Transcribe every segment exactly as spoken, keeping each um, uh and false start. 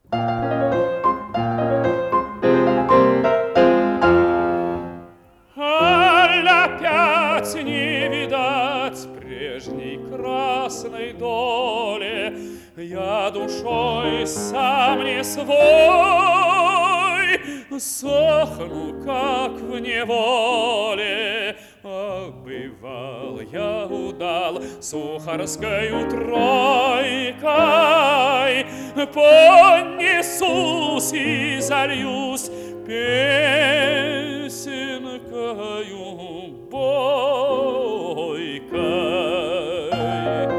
Аль опять не видать прежней красной доли, я душой сам не свой, сохну, как в неволе. А бывал я удал сухарскою тройкой, понесусь и зальюсь песенкою бойкой.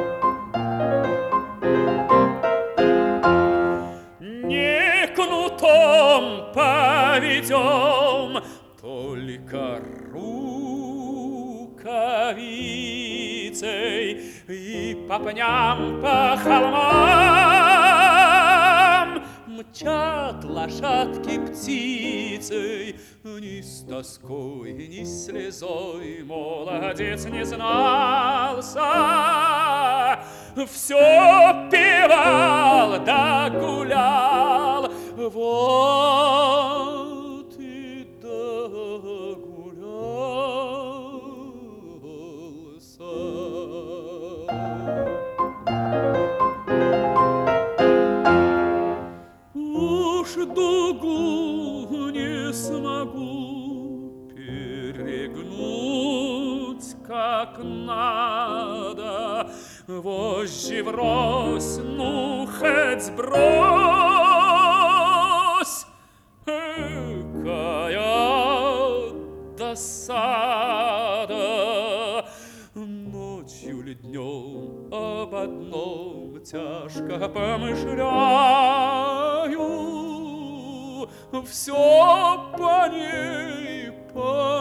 Не кнутом поведем, только рукавицей, и по пням, по холмам мчат лошадки птицей. Ни с тоской, ни слезой молодец не знался, все певал да гулял, вот и догулялся. Уж дугу не смогу перегнуть как надо, вожжи врозь, ну хоть брось. Экая досада! Ночью ли днем об одном тяжко помышляю, все по ней по